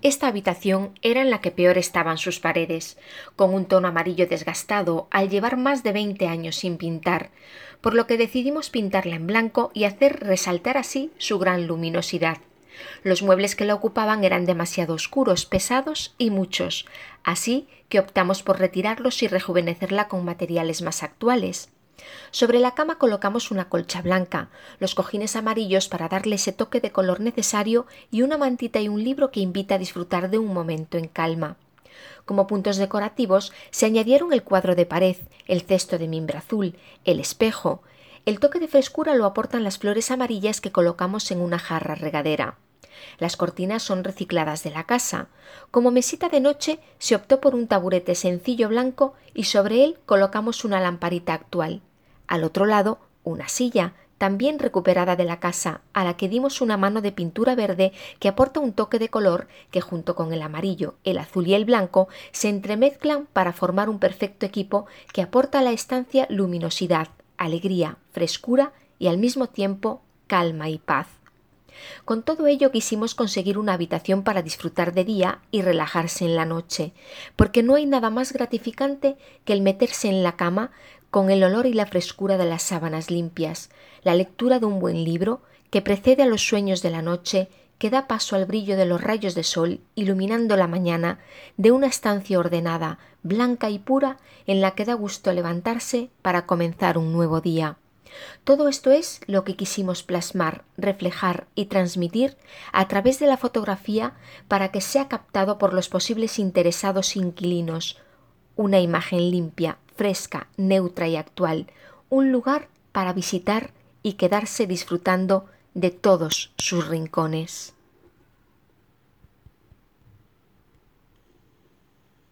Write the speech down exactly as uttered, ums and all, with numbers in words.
Esta habitación era en la que peor estaban sus paredes, con un tono amarillo desgastado al llevar más de veinte años sin pintar, por lo que decidimos pintarla en blanco y hacer resaltar así su gran luminosidad. Los muebles que la ocupaban eran demasiado oscuros, pesados y muchos, así que optamos por retirarlos y rejuvenecerla con materiales más actuales. Sobre la cama colocamos una colcha blanca, los cojines amarillos para darle ese toque de color necesario y una mantita y un libro que invita a disfrutar de un momento en calma. Como puntos decorativos se añadieron el cuadro de pared, el cesto de mimbre azul, el espejo. El toque de frescura lo aportan las flores amarillas que colocamos en una jarra regadera. Las cortinas son recicladas de la casa. Como mesita de noche se optó por un taburete sencillo blanco y sobre él colocamos una lamparita actual. Al otro lado, una silla, también recuperada de la casa, a la que dimos una mano de pintura verde que aporta un toque de color que junto con el amarillo, el azul y el blanco se entremezclan para formar un perfecto equipo que aporta a la estancia luminosidad, alegría, frescura y al mismo tiempo calma y paz. Con todo ello quisimos conseguir una habitación para disfrutar de día y relajarse en la noche, porque no hay nada más gratificante que el meterse en la cama con el olor y la frescura de las sábanas limpias, la lectura de un buen libro que precede a los sueños de la noche, que da paso al brillo de los rayos de sol iluminando la mañana de una estancia ordenada, blanca y pura, en la que da gusto levantarse para comenzar un nuevo día. Todo esto es lo que quisimos plasmar, reflejar y transmitir a través de la fotografía para que sea captado por los posibles interesados inquilinos. Una imagen limpia, fresca, neutra y actual, un lugar para visitar y quedarse disfrutando de todos sus rincones.